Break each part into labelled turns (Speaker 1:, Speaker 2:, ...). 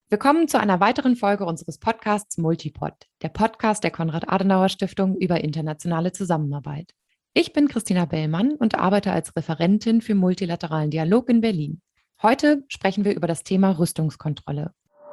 Speaker 1: Willkommen zu einer weiteren Folge unseres Podcasts Multipod, der Podcast der Konrad-Adenauer-Stiftung über internationale Zusammenarbeit. Ich bin Christina Bellmann und arbeite als Referentin für multilateralen Dialog in Berlin. Heute sprechen wir über das Thema Rüstungskontrolle.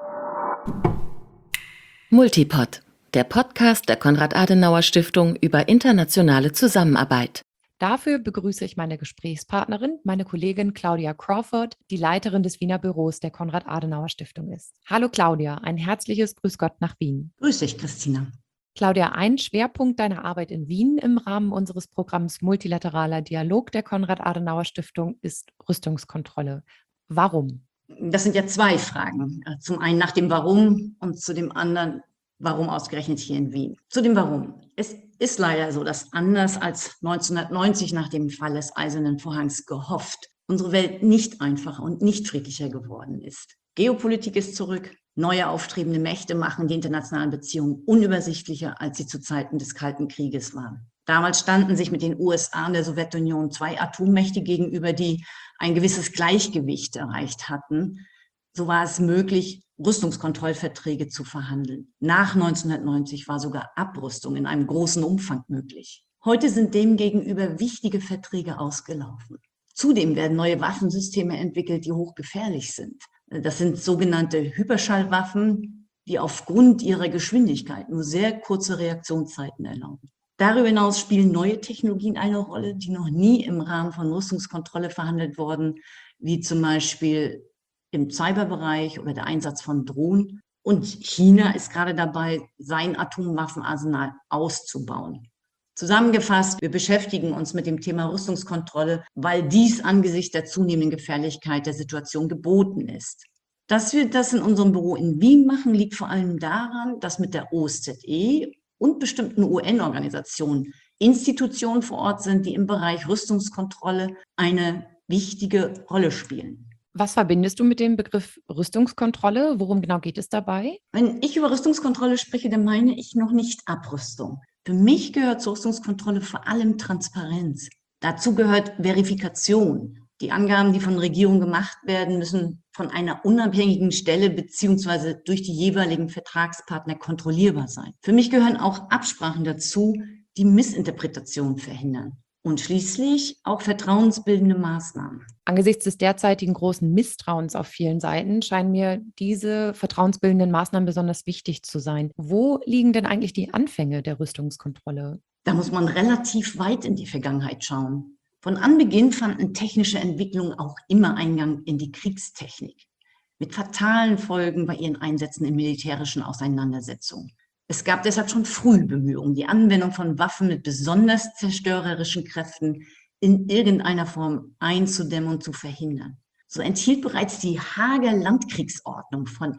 Speaker 2: Multipod, der Podcast der Konrad-Adenauer-Stiftung über internationale Zusammenarbeit.
Speaker 1: Dafür begrüße ich meine Gesprächspartnerin, meine Kollegin Claudia Crawford, die Leiterin des Wiener Büros der Konrad-Adenauer-Stiftung ist. Hallo Claudia, ein herzliches Grüß Gott nach Wien.
Speaker 3: Grüß dich, Christina.
Speaker 1: Claudia, ein Schwerpunkt deiner Arbeit in Wien im Rahmen unseres Programms Multilateraler Dialog der Konrad-Adenauer-Stiftung ist Rüstungskontrolle. Warum?
Speaker 3: Das sind ja zwei Fragen. Zum einen nach dem Warum und zu dem anderen, warum ausgerechnet hier in Wien. Zu dem Warum. Es ist leider so, dass anders als 1990 nach dem Fall des Eisernen Vorhangs gehofft, unsere Welt nicht einfacher und nicht friedlicher geworden ist. Geopolitik ist zurück. Neue aufstrebende Mächte machen die internationalen Beziehungen unübersichtlicher, als sie zu Zeiten des Kalten Krieges waren. Damals standen sich mit den USA und der Sowjetunion zwei Atommächte gegenüber, die ein gewisses Gleichgewicht erreicht hatten. So war es möglich, Rüstungskontrollverträge zu verhandeln. Nach 1990 war sogar Abrüstung in einem großen Umfang möglich. Heute sind demgegenüber wichtige Verträge ausgelaufen. Zudem werden neue Waffensysteme entwickelt, die hochgefährlich sind. Das sind sogenannte Hyperschallwaffen, die aufgrund ihrer Geschwindigkeit nur sehr kurze Reaktionszeiten erlauben. Darüber hinaus spielen neue Technologien eine Rolle, die noch nie im Rahmen von Rüstungskontrolle verhandelt wurden, wie zum Beispiel im Cyberbereich oder der Einsatz von Drohnen. Und China ist gerade dabei, sein Atomwaffenarsenal auszubauen. Zusammengefasst, wir beschäftigen uns mit dem Thema Rüstungskontrolle, weil dies angesichts der zunehmenden Gefährlichkeit der Situation geboten ist. Dass wir das in unserem Büro in Wien machen, liegt vor allem daran, dass mit der OSZE und bestimmten UN-Organisationen Institutionen vor Ort sind, die im Bereich Rüstungskontrolle eine wichtige Rolle spielen.
Speaker 1: Was verbindest du mit dem Begriff Rüstungskontrolle? Worum genau geht es dabei?
Speaker 3: Wenn ich über Rüstungskontrolle spreche, dann meine ich noch nicht Abrüstung. Für mich gehört zur Rüstungskontrolle vor allem Transparenz. Dazu gehört Verifikation. Die Angaben, die von Regierungen gemacht werden, müssen von einer unabhängigen Stelle bzw. durch die jeweiligen Vertragspartner kontrollierbar sein. Für mich gehören auch Absprachen dazu, die Missinterpretationen verhindern. Und schließlich auch vertrauensbildende Maßnahmen.
Speaker 1: Angesichts des derzeitigen großen Misstrauens auf vielen Seiten scheinen mir diese vertrauensbildenden Maßnahmen besonders wichtig zu sein. Wo liegen denn eigentlich die Anfänge der Rüstungskontrolle?
Speaker 3: Da muss man relativ weit in die Vergangenheit schauen. Von Anbeginn fanden technische Entwicklungen auch immer Eingang in die Kriegstechnik, mit fatalen Folgen bei ihren Einsätzen in militärischen Auseinandersetzungen. Es gab deshalb schon früh Bemühungen, die Anwendung von Waffen mit besonders zerstörerischen Kräften in irgendeiner Form einzudämmen und zu verhindern. So enthielt bereits die Haager Landkriegsordnung von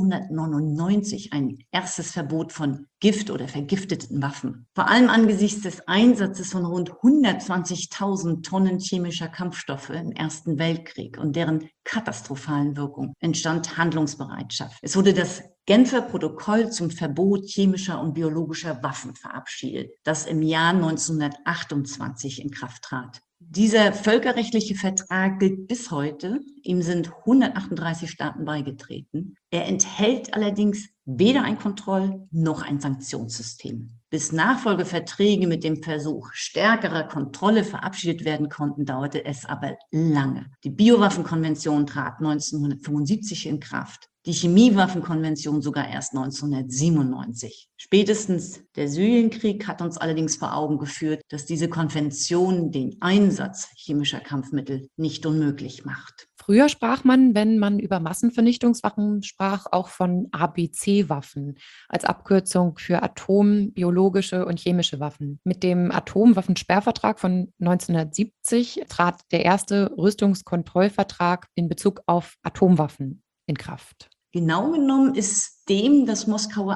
Speaker 3: 1899 ein erstes Verbot von Gift- oder vergifteten Waffen. Vor allem angesichts des Einsatzes von rund 120.000 Tonnen chemischer Kampfstoffe im Ersten Weltkrieg und deren katastrophalen Wirkung entstand Handlungsbereitschaft. Es wurde das Genfer Protokoll zum Verbot chemischer und biologischer Waffen verabschiedet, das im Jahr 1928 in Kraft trat. Dieser völkerrechtliche Vertrag gilt bis heute. Ihm sind 138 Staaten beigetreten. Er enthält allerdings weder ein Kontroll- noch ein Sanktionssystem. Bis Nachfolgeverträge mit dem Versuch stärkerer Kontrolle verabschiedet werden konnten, dauerte es aber lange. Die Biowaffenkonvention trat 1975 in Kraft. Die Chemiewaffenkonvention sogar erst 1997. Spätestens der Syrienkrieg hat uns allerdings vor Augen geführt, dass diese Konvention den Einsatz chemischer Kampfmittel nicht unmöglich macht.
Speaker 1: Früher sprach man, wenn man über Massenvernichtungswaffen sprach, auch von ABC-Waffen als Abkürzung für Atom-, biologische und chemische Waffen. Mit dem Atomwaffensperrvertrag von 1970 trat der erste Rüstungskontrollvertrag in Bezug auf Atomwaffen in Kraft.
Speaker 3: Genau genommen ist dem das Moskauer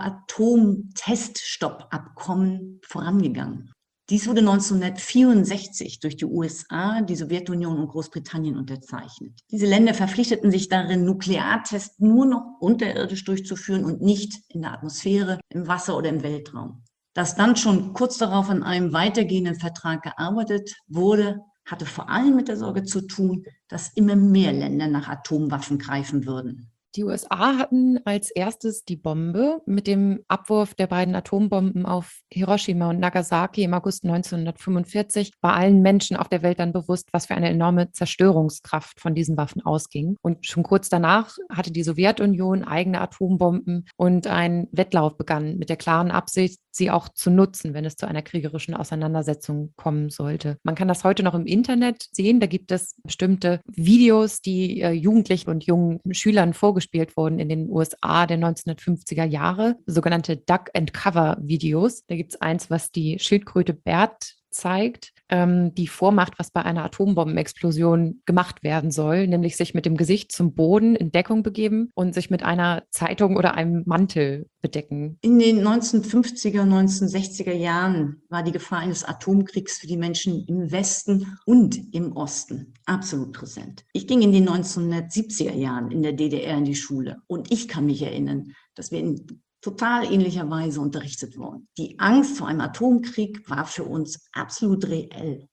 Speaker 3: Atomteststoppabkommen vorangegangen. Dies wurde 1964 durch die USA, die Sowjetunion und Großbritannien unterzeichnet. Diese Länder verpflichteten sich darin, Nukleartests nur noch unterirdisch durchzuführen und nicht in der Atmosphäre, im Wasser oder im Weltraum. Dass dann schon kurz darauf an einem weitergehenden Vertrag gearbeitet wurde, hatte vor allem mit der Sorge zu tun, dass immer mehr Länder nach Atomwaffen greifen würden.
Speaker 1: Die USA hatten als erstes die Bombe. Mit dem Abwurf der beiden Atombomben auf Hiroshima und Nagasaki im August 1945 war allen Menschen auf der Welt dann bewusst, was für eine enorme Zerstörungskraft von diesen Waffen ausging. Und schon kurz danach hatte die Sowjetunion eigene Atombomben und ein Wettlauf begann mit der klaren Absicht, sie auch zu nutzen, wenn es zu einer kriegerischen Auseinandersetzung kommen sollte. Man kann das heute noch im Internet sehen. Da gibt es bestimmte Videos, die Jugendlichen und jungen Schülern vorgespielt wurden in den USA der 1950er Jahre, sogenannte Duck-and-Cover-Videos. Da gibt es eins, was die Schildkröte Bert zeigt, die vormacht, was bei einer Atombombenexplosion gemacht werden soll, nämlich sich mit dem Gesicht zum Boden in Deckung begeben und sich mit einer Zeitung oder einem Mantel bedecken.
Speaker 3: In den 1950er und 1960er Jahren war die Gefahr eines Atomkriegs für die Menschen im Westen und im Osten absolut präsent. Ich ging in den 1970er Jahren in der DDR in die Schule und ich kann mich erinnern, dass wir in total ähnlicher Weise unterrichtet worden. Die Angst vor einem Atomkrieg war für uns absolut reell.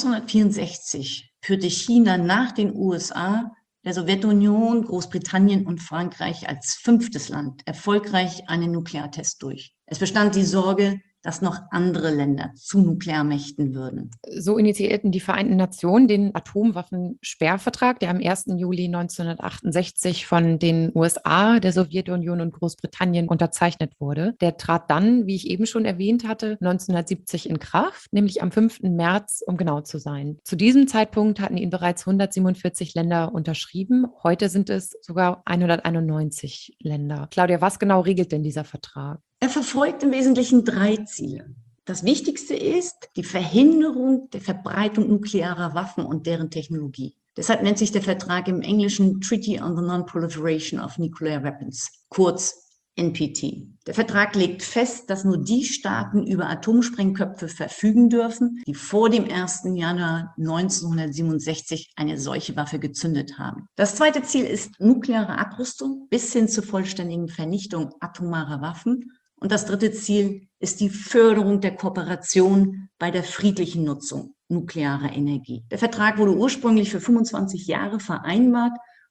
Speaker 3: 1964 führte China nach den USA, der Sowjetunion, Großbritannien und Frankreich als 5. Land erfolgreich einen Nukleartest durch. Es bestand die Sorge, dass noch andere Länder zu Nuklearmächten würden.
Speaker 1: So initiierten die Vereinten Nationen den Atomwaffensperrvertrag, der am 1. Juli 1968 von den USA, der Sowjetunion und Großbritannien unterzeichnet wurde. Der trat dann, wie ich eben schon erwähnt hatte, 1970 in Kraft, nämlich am 5. März, um genau zu sein. Zu diesem Zeitpunkt hatten ihn bereits 147 Länder unterschrieben. Heute sind es sogar 191 Länder. Claudia, was genau regelt denn dieser Vertrag?
Speaker 3: Er verfolgt im Wesentlichen 3 Ziele. Das Wichtigste ist die Verhinderung der Verbreitung nuklearer Waffen und deren Technologie. Deshalb nennt sich der Vertrag im Englischen Treaty on the Non-Proliferation of Nuclear Weapons, kurz NPT. Der Vertrag legt fest, dass nur die Staaten über Atomsprengköpfe verfügen dürfen, die vor dem 1. Januar 1967 eine solche Waffe gezündet haben. Das zweite Ziel ist nukleare Abrüstung bis hin zur vollständigen Vernichtung atomarer Waffen. Und das dritte Ziel ist die Förderung der Kooperation bei der friedlichen Nutzung nuklearer Energie. Der Vertrag wurde ursprünglich für 25 Jahre vereinbart.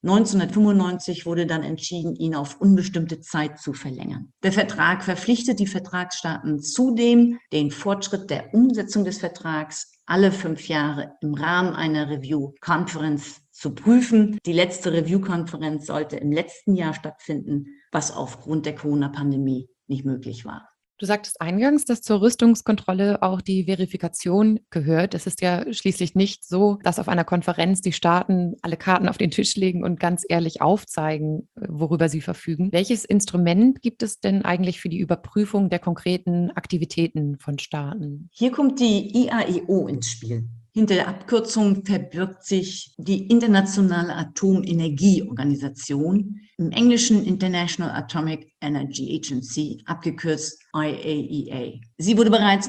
Speaker 3: 1995 wurde dann entschieden, ihn auf unbestimmte Zeit zu verlängern. Der Vertrag verpflichtet die Vertragsstaaten zudem, den Fortschritt der Umsetzung des Vertrags alle 5 Jahre im Rahmen einer Review-Konferenz zu prüfen. Die letzte Review-Konferenz sollte im letzten Jahr stattfinden, was aufgrund der Corona-Pandemie nicht möglich war.
Speaker 1: Du sagtest eingangs, dass zur Rüstungskontrolle auch die Verifikation gehört. Es ist ja schließlich nicht so, dass auf einer Konferenz die Staaten alle Karten auf den Tisch legen und ganz ehrlich aufzeigen, worüber sie verfügen. Welches Instrument gibt es denn eigentlich für die Überprüfung der konkreten Aktivitäten von Staaten?
Speaker 3: Hier kommt die IAEO ins Spiel. Hinter der Abkürzung verbirgt sich die Internationale Atomenergieorganisation, im Englischen International Atomic Energy Agency, abgekürzt IAEA. Sie wurde bereits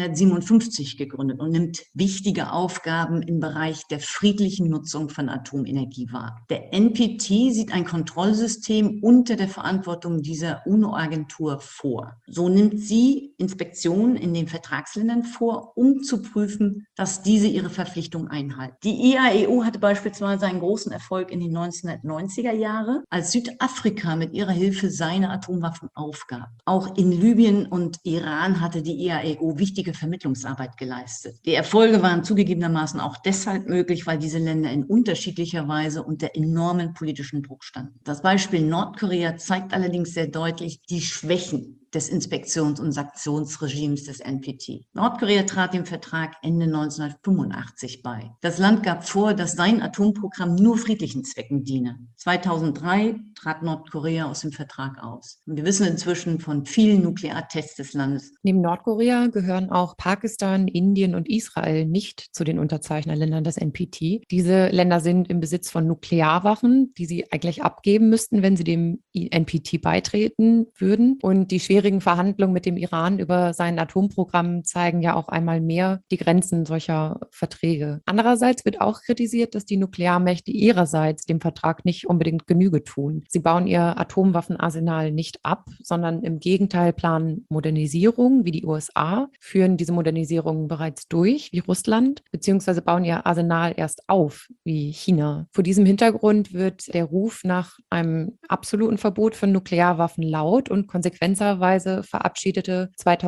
Speaker 3: 1957 gegründet und nimmt wichtige Aufgaben im Bereich der friedlichen Nutzung von Atomenergie wahr. Der NPT sieht ein Kontrollsystem unter der Verantwortung dieser UNO-Agentur vor. So nimmt sie Inspektionen in den Vertragsländern vor, um zu prüfen, dass diese ihre Verpflichtungen einhalten. Die IAEO hatte beispielsweise einen großen Erfolg in den 1990er Jahren, als Südafrika mit ihrer Hilfe seine Atomwaffen aufgab. Auch in Libyen und Iran hatte die IAEO wichtige Vermittlungsarbeit geleistet. Die Erfolge waren zugegebenermaßen auch deshalb möglich, weil diese Länder in unterschiedlicher Weise unter enormen politischen Druck standen. Das Beispiel Nordkorea zeigt allerdings sehr deutlich die Schwächen des Inspektions- und Sanktionsregimes des NPT. Nordkorea trat dem Vertrag Ende 1985 bei. Das Land gab vor, dass sein Atomprogramm nur friedlichen Zwecken diene. 2003 trat Nordkorea aus dem Vertrag aus. Und wir wissen inzwischen von vielen Nukleartests des Landes.
Speaker 1: Neben Nordkorea gehören auch Pakistan, Indien und Israel nicht zu den Unterzeichnerländern des NPT. Diese Länder sind im Besitz von Nuklearwaffen, die sie eigentlich abgeben müssten, wenn sie dem NPT beitreten würden. Und die schwere schwierigen Verhandlungen mit dem Iran über sein Atomprogramm zeigen ja auch einmal mehr die Grenzen solcher Verträge. Andererseits wird auch kritisiert, dass die Nuklearmächte ihrerseits dem Vertrag nicht unbedingt Genüge tun. Sie bauen ihr Atomwaffenarsenal nicht ab, sondern im Gegenteil planen Modernisierung wie die USA, führen diese Modernisierung bereits durch wie Russland, beziehungsweise bauen ihr Arsenal erst auf wie China. Vor diesem Hintergrund wird der Ruf nach einem absoluten Verbot von Nuklearwaffen laut und konsequenterweise verabschiedete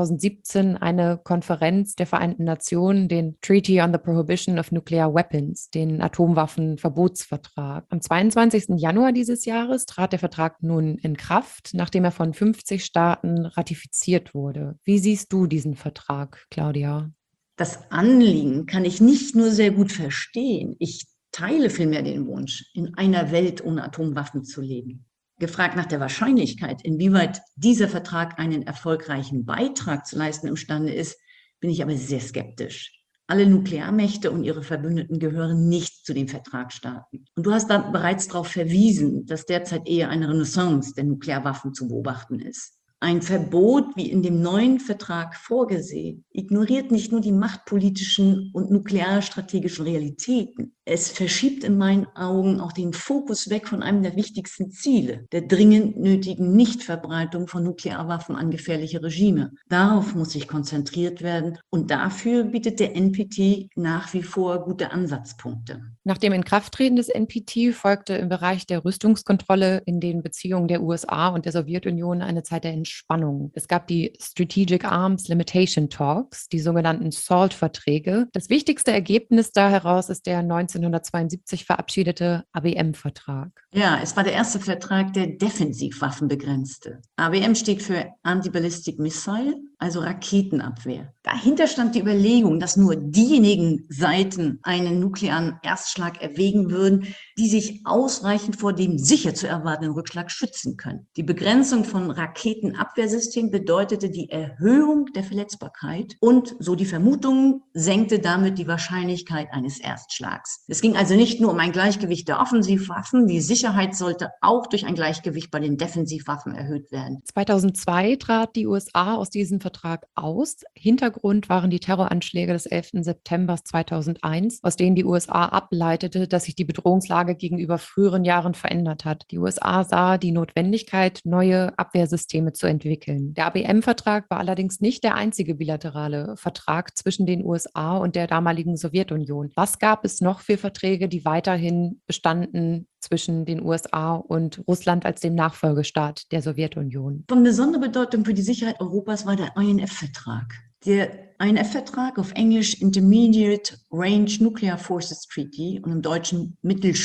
Speaker 1: 2017 eine Konferenz der Vereinten Nationen den Treaty on the Prohibition of Nuclear Weapons, den Atomwaffenverbotsvertrag. Am 22. Januar dieses Jahres trat der Vertrag nun in Kraft, nachdem er von 50 Staaten ratifiziert wurde. Wie siehst du diesen Vertrag, Claudia?
Speaker 3: Das Anliegen kann ich nicht nur sehr gut verstehen, ich teile vielmehr den Wunsch, in einer Welt ohne Atomwaffen zu leben. Gefragt nach der Wahrscheinlichkeit, inwieweit dieser Vertrag einen erfolgreichen Beitrag zu leisten imstande ist, bin ich aber sehr skeptisch. Alle Nuklearmächte und ihre Verbündeten gehören nicht zu den Vertragsstaaten. Und du hast da bereits darauf verwiesen, dass derzeit eher eine Renaissance der Nuklearwaffen zu beobachten ist. Ein Verbot, wie in dem neuen Vertrag vorgesehen, ignoriert nicht nur die machtpolitischen und nuklearstrategischen Realitäten. Es verschiebt in meinen Augen auch den Fokus weg von einem der wichtigsten Ziele, der dringend nötigen Nichtverbreitung von Nuklearwaffen an gefährliche Regime. Darauf muss sich konzentriert werden und dafür bietet der NPT nach wie vor gute Ansatzpunkte.
Speaker 1: Nach dem Inkrafttreten des NPT folgte im Bereich der Rüstungskontrolle in den Beziehungen der USA und der Sowjetunion eine Zeit der Entspannung. Es gab die Strategic Arms Limitation Talks, die sogenannten SALT-Verträge. Das wichtigste Ergebnis da heraus ist der 1972 verabschiedete ABM-Vertrag.
Speaker 3: Ja, es war der erste Vertrag, der Defensivwaffen begrenzte. ABM steht für Anti-Ballistic Missile, also Raketenabwehr. Dahinter stand die Überlegung, dass nur diejenigen Seiten einen nuklearen Erstschlag erwägen würden, die sich ausreichend vor dem sicher zu erwartenden Rückschlag schützen können. Die Begrenzung von Raketenabwehrsystemen bedeutete die Erhöhung der Verletzbarkeit und, so die Vermutung, senkte damit die Wahrscheinlichkeit eines Erstschlags. Es ging also nicht nur um ein Gleichgewicht der Offensivwaffen, die Sicherheit sollte auch durch ein Gleichgewicht bei den Defensivwaffen erhöht werden.
Speaker 1: 2002 trat die USA aus diesem Vertrag aus. Hintergrund waren die Terroranschläge des 11. September 2001, aus denen die USA ableitete, dass sich die Bedrohungslage gegenüber früheren Jahren verändert hat. Die USA sah die Notwendigkeit, neue Abwehrsysteme zu entwickeln. Der ABM-Vertrag war allerdings nicht der einzige bilaterale Vertrag zwischen den USA und der damaligen Sowjetunion. Was gab es noch für Verträge, die weiterhin bestanden zwischen den USA und Russland als dem Nachfolgestaat der Sowjetunion?
Speaker 3: Von besonderer Bedeutung für die Sicherheit Europas war der INF-Vertrag. Der INF-Vertrag, auf Englisch Intermediate Range Nuclear Forces Treaty und im Deutschen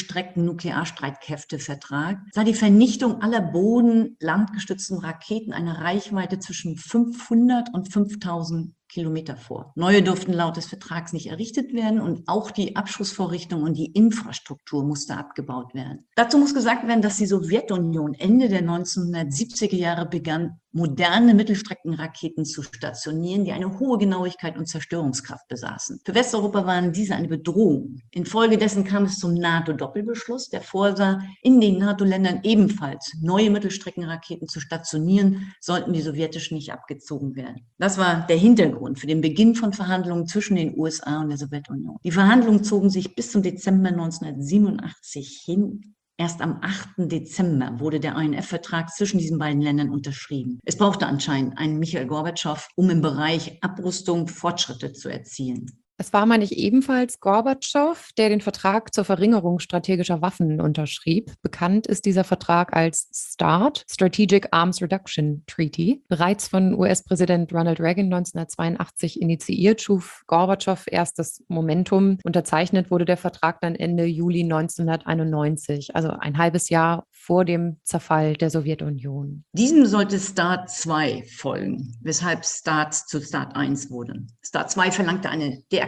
Speaker 3: Mittelstrecken-Nuklearstreitkräfte-Vertrag, sah die Vernichtung aller boden-landgestützten Raketen einer Reichweite zwischen 500 und 5000 Kilometer vor. Neue durften laut des Vertrags nicht errichtet werden und auch die Abschussvorrichtung und die Infrastruktur musste abgebaut werden. Dazu muss gesagt werden, dass die Sowjetunion Ende der 1970er Jahre begann, moderne Mittelstreckenraketen zu stationieren, die eine hohe Genauigkeit und Zerstörungskraft besaßen. Für Westeuropa waren diese eine Bedrohung. Infolgedessen kam es zum NATO-Doppelbeschluss, der vorsah, in den NATO-Ländern ebenfalls neue Mittelstreckenraketen zu stationieren, sollten die sowjetischen nicht abgezogen werden. Das war der Hintergrund für den Beginn von Verhandlungen zwischen den USA und der Sowjetunion. Die Verhandlungen zogen sich bis zum Dezember 1987 hin. Erst am 8. Dezember wurde der INF-Vertrag zwischen diesen beiden Ländern unterschrieben. Es brauchte anscheinend einen Michail Gorbatschow, um im Bereich Abrüstung Fortschritte zu erzielen.
Speaker 1: Es war, meine ich, ebenfalls Gorbatschow, der den Vertrag zur Verringerung strategischer Waffen unterschrieb. Bekannt ist dieser Vertrag als START, Strategic Arms Reduction Treaty. Bereits von US-Präsident Ronald Reagan 1982 initiiert, schuf Gorbatschow erst das Momentum. Unterzeichnet wurde der Vertrag dann Ende Juli 1991, also ein halbes Jahr vor dem Zerfall der Sowjetunion.
Speaker 3: Diesem sollte START 2 folgen, weshalb START zu START 1 wurde. START 2 verlangte eine Deaktivierung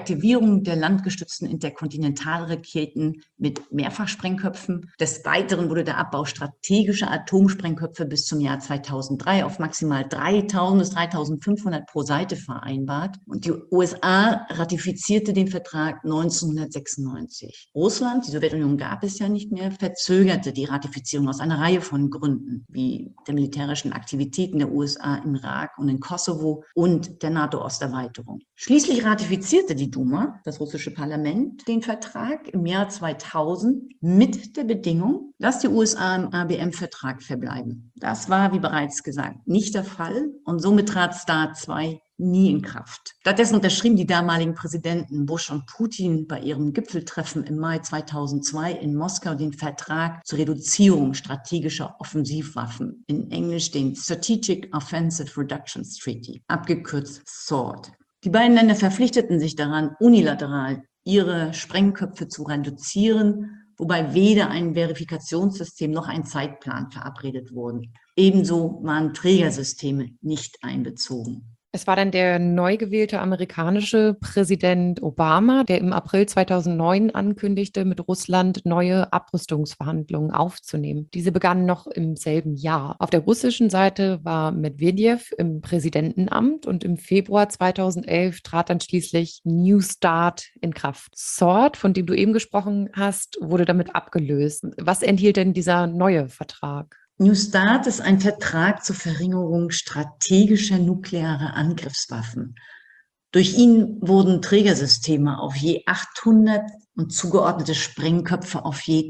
Speaker 3: Deaktivierung der landgestützten Interkontinentalraketen mit Mehrfachsprengköpfen. Des Weiteren wurde der Abbau strategischer Atomsprengköpfe bis zum Jahr 2003 auf maximal 3.000 bis 3.500 pro Seite vereinbart. Und die USA ratifizierte den Vertrag 1996. Russland, die Sowjetunion gab es ja nicht mehr, verzögerte die Ratifizierung aus einer Reihe von Gründen, wie der militärischen Aktivitäten der USA im Irak und in Kosovo und der NATO-Osterweiterung. Schließlich ratifizierte die Duma, das russische Parlament, den Vertrag im Jahr 2000 mit der Bedingung, dass die USA im ABM-Vertrag verbleiben. Das war, wie bereits gesagt, nicht der Fall und somit trat START II nie in Kraft. Stattdessen unterschrieben die damaligen Präsidenten Bush und Putin bei ihrem Gipfeltreffen im Mai 2002 in Moskau den Vertrag zur Reduzierung strategischer Offensivwaffen, in Englisch den Strategic Offensive Reductions Treaty, abgekürzt SWORD. Die beiden Länder verpflichteten sich daran, unilateral ihre Sprengköpfe zu reduzieren, wobei weder ein Verifikationssystem noch ein Zeitplan verabredet wurden. Ebenso waren Trägersysteme nicht einbezogen.
Speaker 1: Es war dann der neu gewählte amerikanische Präsident Obama, der im April 2009 ankündigte, mit Russland neue Abrüstungsverhandlungen aufzunehmen. Diese begannen noch im selben Jahr. Auf der russischen Seite war Medwedew im Präsidentenamt und im Februar 2011 trat dann schließlich New START in Kraft. SWORD, von dem du eben gesprochen hast, wurde damit abgelöst. Was enthielt denn dieser neue Vertrag?
Speaker 3: New START ist ein Vertrag zur Verringerung strategischer nuklearer Angriffswaffen. Durch ihn wurden Trägersysteme auf je 800 und zugeordnete Sprengköpfe auf je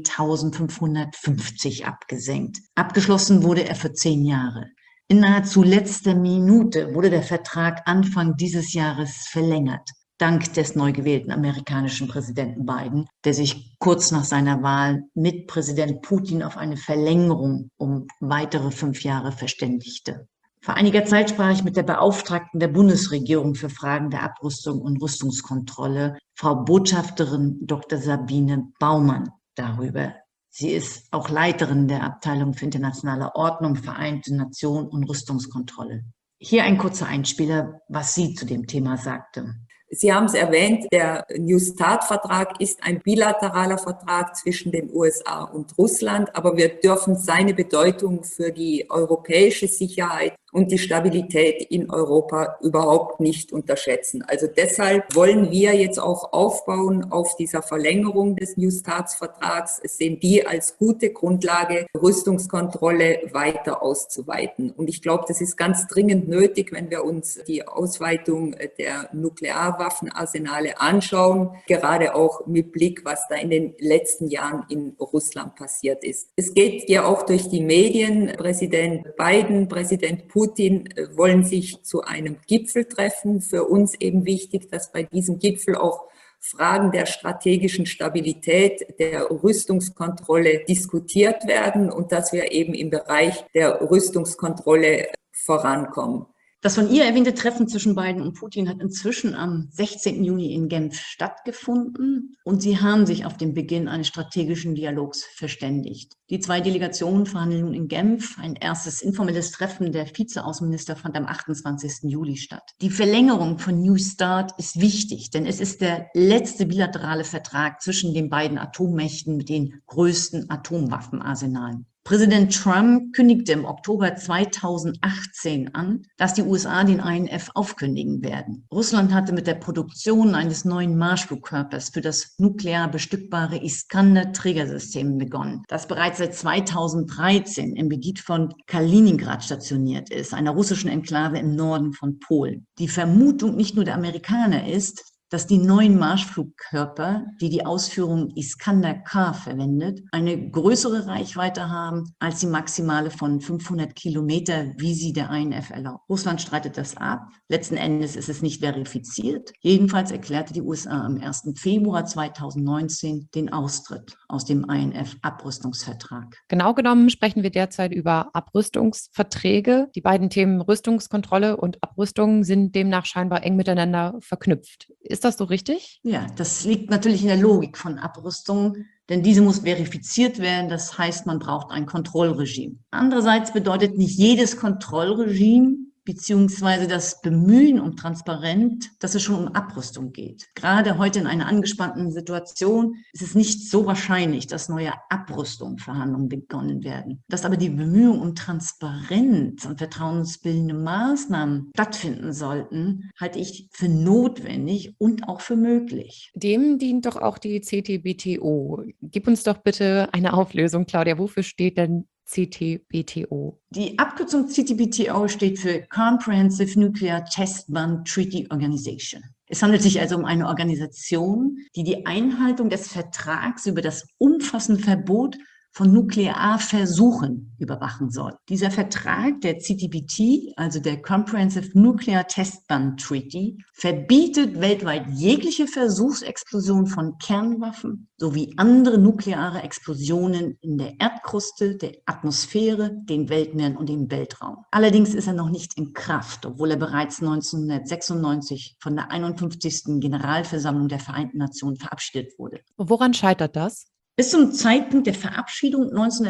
Speaker 3: 1550 abgesenkt. Abgeschlossen wurde er für 10 Jahre. In nahezu letzter Minute wurde der Vertrag Anfang dieses Jahres verlängert, dank des neu gewählten amerikanischen Präsidenten Biden, der sich kurz nach seiner Wahl mit Präsident Putin auf eine Verlängerung um weitere 5 Jahre verständigte. Vor einiger Zeit sprach ich mit der Beauftragten der Bundesregierung für Fragen der Abrüstung und Rüstungskontrolle, Frau Botschafterin Dr. Sabine Baumann, darüber. Sie ist auch Leiterin der Abteilung für internationale Ordnung, Vereinte Nationen und Rüstungskontrolle. Hier ein kurzer Einspieler, was sie zu dem Thema sagte.
Speaker 4: Sie haben es erwähnt, der New START-Vertrag ist ein bilateraler Vertrag zwischen den USA und Russland, aber wir dürfen seine Bedeutung für die europäische Sicherheit und die Stabilität in Europa überhaupt nicht unterschätzen. Also deshalb wollen wir jetzt auch aufbauen auf dieser Verlängerung des New START-Vertrags, sehen die als gute Grundlage, Rüstungskontrolle weiter auszuweiten. Und ich glaube, das ist ganz dringend nötig, wenn wir uns die Ausweitung der Nuklearwaffenarsenale anschauen, gerade auch mit Blick, was da in den letzten Jahren in Russland passiert ist. Es geht ja auch durch die Medien, Präsident Biden, Präsident Putin wollen sich zu einem Gipfel treffen. Für uns eben wichtig, dass bei diesem Gipfel auch Fragen der strategischen Stabilität, der Rüstungskontrolle diskutiert werden und dass wir eben im Bereich der Rüstungskontrolle vorankommen.
Speaker 3: Das von ihr erwähnte Treffen zwischen Biden und Putin hat inzwischen am 16. Juni in Genf stattgefunden und sie haben sich auf den Beginn eines strategischen Dialogs verständigt. Die 2 Delegationen verhandeln nun in Genf. Ein erstes informelles Treffen der Vizeaußenminister fand am 28. Juli statt. Die Verlängerung von New START ist wichtig, denn es ist der letzte bilaterale Vertrag zwischen den beiden Atommächten mit den größten Atomwaffenarsenalen. Präsident Trump kündigte im Oktober 2018 an, dass die USA den INF aufkündigen werden. Russland hatte mit der Produktion eines neuen Marschflugkörpers für das nuklear bestückbare Iskander-Trägersystem begonnen, das bereits seit 2013 im Gebiet von Kaliningrad stationiert ist, einer russischen Enklave im Norden von Polen. Die Vermutung nicht nur der Amerikaner ist, dass die neuen Marschflugkörper, die die Ausführung Iskander-K verwendet, eine größere Reichweite haben als die maximale von 500 Kilometer, wie sie der INF erlaubt. Russland streitet das ab. Letzten Endes ist es nicht verifiziert. Jedenfalls erklärte die USA am 1. Februar 2019 den Austritt aus dem INF-Abrüstungsvertrag.
Speaker 1: Genau genommen sprechen wir derzeit über Abrüstungsverträge. Die beiden Themen Rüstungskontrolle und Abrüstung sind demnach scheinbar eng miteinander verknüpft. Ist das so richtig?
Speaker 3: Ja, das liegt natürlich in der Logik von Abrüstung, denn diese muss verifiziert werden. Das heißt, man braucht ein Kontrollregime. Andererseits bedeutet nicht jedes Kontrollregime beziehungsweise das Bemühen um Transparenz, dass es schon um Abrüstung geht. Gerade heute in einer angespannten Situation ist es nicht so wahrscheinlich, dass neue Abrüstungsverhandlungen begonnen werden. Dass aber die Bemühungen um Transparenz und vertrauensbildende Maßnahmen stattfinden sollten, halte ich für notwendig und auch für möglich.
Speaker 1: Dem dient doch auch die CTBTO. Gib uns doch bitte eine Auflösung, Claudia. Wofür steht denn CTBTO?
Speaker 3: Die Abkürzung CTBTO steht für Comprehensive Nuclear Test Ban Treaty Organization. Es handelt sich also um eine Organisation, die die Einhaltung des Vertrags über das umfassende Verbot von Nuklearversuchen überwachen soll. Dieser Vertrag, der CTBT, also der Comprehensive Nuclear Test Ban Treaty, verbietet weltweit jegliche Versuchsexplosion von Kernwaffen sowie andere nukleare Explosionen in der Erdkruste, der Atmosphäre, den Weltmeeren und im Weltraum. Allerdings ist er noch nicht in Kraft, obwohl er bereits 1996 von der 51. Generalversammlung der Vereinten Nationen verabschiedet wurde.
Speaker 1: Woran scheitert das?
Speaker 3: Bis zum Zeitpunkt der Verabschiedung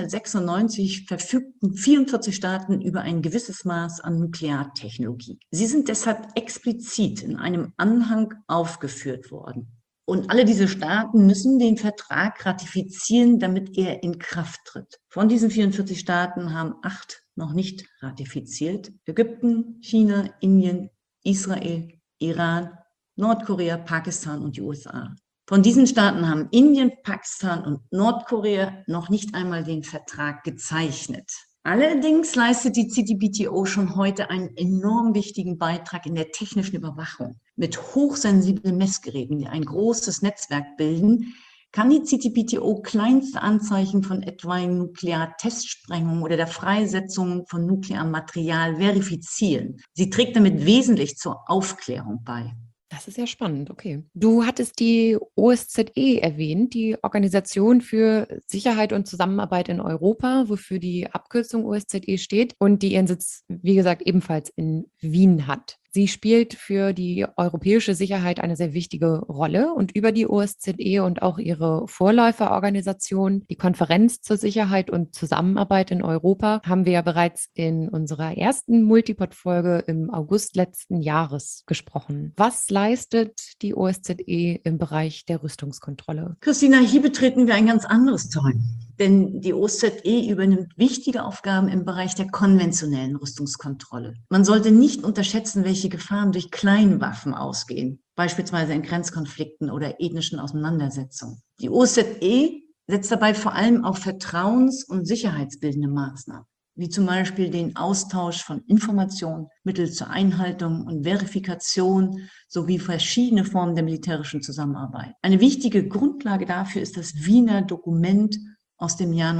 Speaker 3: 1996 verfügten 44 Staaten über ein gewisses Maß an Nukleartechnologie. Sie sind deshalb explizit in einem Anhang aufgeführt worden. Und alle diese Staaten müssen den Vertrag ratifizieren, damit er in Kraft tritt. Von diesen 44 Staaten haben 8 noch nicht ratifiziert. Ägypten, China, Indien, Israel, Iran, Nordkorea, Pakistan und die USA. Von diesen Staaten haben Indien, Pakistan und Nordkorea noch nicht einmal den Vertrag gezeichnet. Allerdings leistet die CTBTO schon heute einen enorm wichtigen Beitrag in der technischen Überwachung. Mit hochsensiblen Messgeräten, die ein großes Netzwerk bilden, kann die CTBTO kleinste Anzeichen von etwaigen Nukleartestsprengungen oder der Freisetzung von nuklearem Material verifizieren. Sie trägt damit wesentlich zur Aufklärung bei.
Speaker 1: Das ist ja spannend, okay. Du hattest die OSZE erwähnt, die Organisation für Sicherheit und Zusammenarbeit in Europa, wofür die Abkürzung OSZE steht und die ihren Sitz, wie gesagt, ebenfalls in Wien hat. Sie spielt für die europäische Sicherheit eine sehr wichtige Rolle und über die OSZE und auch ihre Vorläuferorganisation, die Konferenz zur Sicherheit und Zusammenarbeit in Europa, haben wir ja bereits in unserer ersten Multipod-Folge im August letzten Jahres gesprochen. Was leistet die OSZE im Bereich der Rüstungskontrolle?
Speaker 3: Christina, hier betreten wir ein ganz anderes Terrain. Denn die OSZE übernimmt wichtige Aufgaben im Bereich der konventionellen Rüstungskontrolle. Man sollte nicht unterschätzen, welche Gefahren durch Kleinwaffen ausgehen, beispielsweise in Grenzkonflikten oder ethnischen Auseinandersetzungen. Die OSZE setzt dabei vor allem auf vertrauens- und sicherheitsbildende Maßnahmen, wie zum Beispiel den Austausch von Informationen mittels zur Einhaltung und Verifikation sowie verschiedene Formen der militärischen Zusammenarbeit. Eine wichtige Grundlage dafür ist das Wiener Dokument aus dem Jahr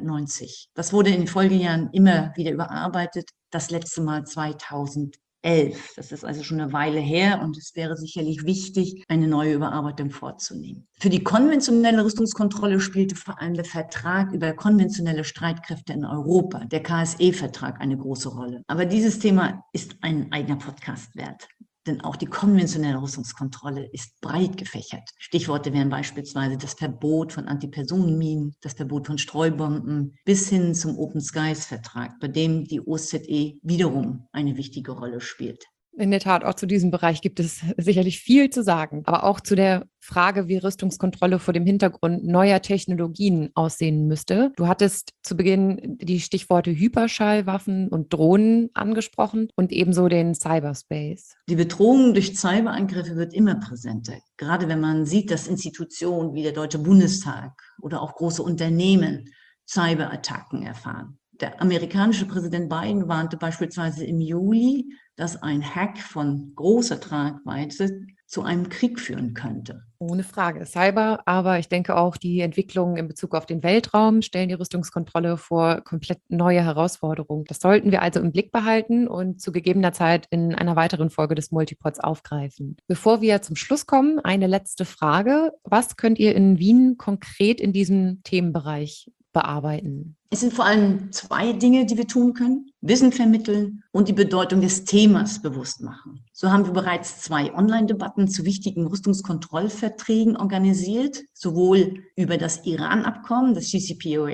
Speaker 3: 1990. Das wurde in den Folgejahren immer wieder überarbeitet, das letzte Mal 2011. Das ist also schon eine Weile her und es wäre sicherlich wichtig, eine neue Überarbeitung vorzunehmen. Für die konventionelle Rüstungskontrolle spielte vor allem der Vertrag über konventionelle Streitkräfte in Europa, der KSE-Vertrag, eine große Rolle. Aber dieses Thema ist ein eigener Podcast wert. Denn auch die konventionelle Rüstungskontrolle ist breit gefächert. Stichworte wären beispielsweise das Verbot von Antipersonenminen, das Verbot von Streubomben bis hin zum Open Skies-Vertrag, bei dem die OSZE wiederum eine wichtige Rolle spielt.
Speaker 1: In der Tat, auch zu diesem Bereich gibt es sicherlich viel zu sagen, aber auch zu der Frage, wie Rüstungskontrolle vor dem Hintergrund neuer Technologien aussehen müsste. Du hattest zu Beginn die Stichworte Hyperschallwaffen und Drohnen angesprochen und ebenso den Cyberspace.
Speaker 3: Die Bedrohung durch Cyberangriffe wird immer präsenter, gerade wenn man sieht, dass Institutionen wie der Deutsche Bundestag oder auch große Unternehmen Cyberattacken erfahren. Der amerikanische Präsident Biden warnte beispielsweise im Juli, dass ein Hack von großer Tragweite zu einem Krieg führen könnte.
Speaker 1: Ohne Frage. Cyber, aber ich denke auch die Entwicklungen in Bezug auf den Weltraum stellen die Rüstungskontrolle vor komplett neue Herausforderungen. Das sollten wir also im Blick behalten und zu gegebener Zeit in einer weiteren Folge des Multipods aufgreifen. Bevor wir zum Schluss kommen, eine letzte Frage. Was könnt ihr in Wien konkret in diesem Themenbereich bearbeiten?
Speaker 3: Es sind vor allem 2 Dinge, die wir tun können: Wissen vermitteln und die Bedeutung des Themas bewusst machen. So haben wir bereits 2 Online-Debatten zu wichtigen Rüstungskontrollverträgen organisiert, sowohl über das Iran-Abkommen, das JCPOA,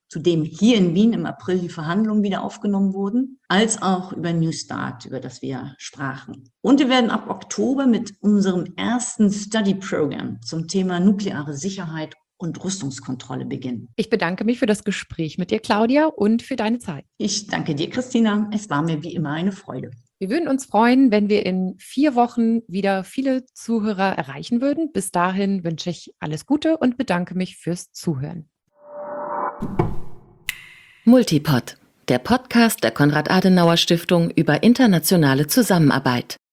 Speaker 3: zu dem hier in Wien im April die Verhandlungen wieder aufgenommen wurden, als auch über New Start, über das wir sprachen. Und wir werden ab Oktober mit unserem ersten Study Program zum Thema nukleare Sicherheit und Rüstungskontrolle beginnen.
Speaker 1: Ich bedanke mich für das Gespräch mit dir, Claudia, und für deine Zeit.
Speaker 3: Ich danke dir, Christina. Es war mir wie immer eine Freude.
Speaker 1: Wir würden uns freuen, wenn wir in 4 Wochen wieder viele Zuhörer erreichen würden. Bis dahin wünsche ich alles Gute und bedanke mich fürs Zuhören.
Speaker 2: Multipod, der Podcast der Konrad-Adenauer-Stiftung über internationale Zusammenarbeit.